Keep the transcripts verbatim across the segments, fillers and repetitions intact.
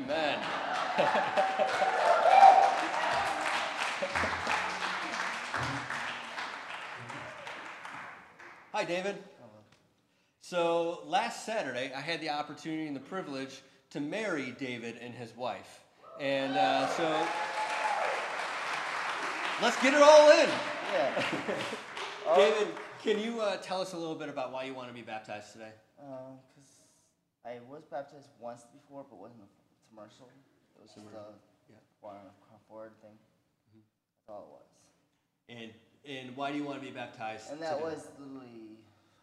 Amen. Hi, David. Hello. So last Saturday, I had the opportunity and the privilege to marry David and his wife. And uh, so let's get it all in. Yeah. David, can you uh, tell us a little bit about why you want to be baptized today? Because I was baptized once before, but wasn't a commercial. It was just a Yeah. one forward thing. Mhm. That's all it was. And and why do you want to be baptized And that today? was literally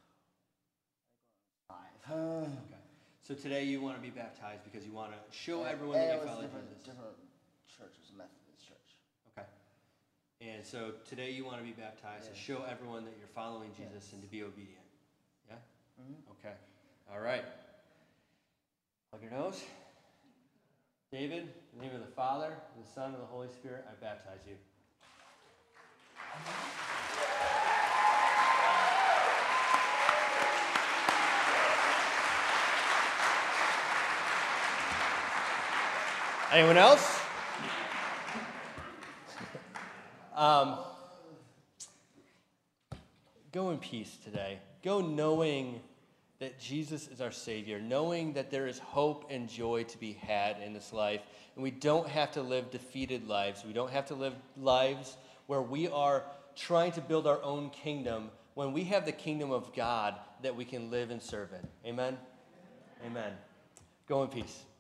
five. Okay. So today you want to be baptized because you want to show And- everyone and that it you was follow different, Jesus. different churches, Methodist church. Okay. And so today you want to be baptized to Yes. show everyone that you're following Jesus Yes. and to be obedient. Yeah? Mm-hmm. Okay. All right. Plug your nose. David, in the name of the Father, and the Son, and the Holy Spirit, I baptize you. Anyone else? Um, go in peace today. Go knowing that Jesus is our Savior, knowing that there is hope and joy to be had in this life, and we don't have to live defeated lives. We don't have to live lives where we are trying to build our own kingdom when we have the kingdom of God that we can live and serve in. Amen? Amen. Go in peace.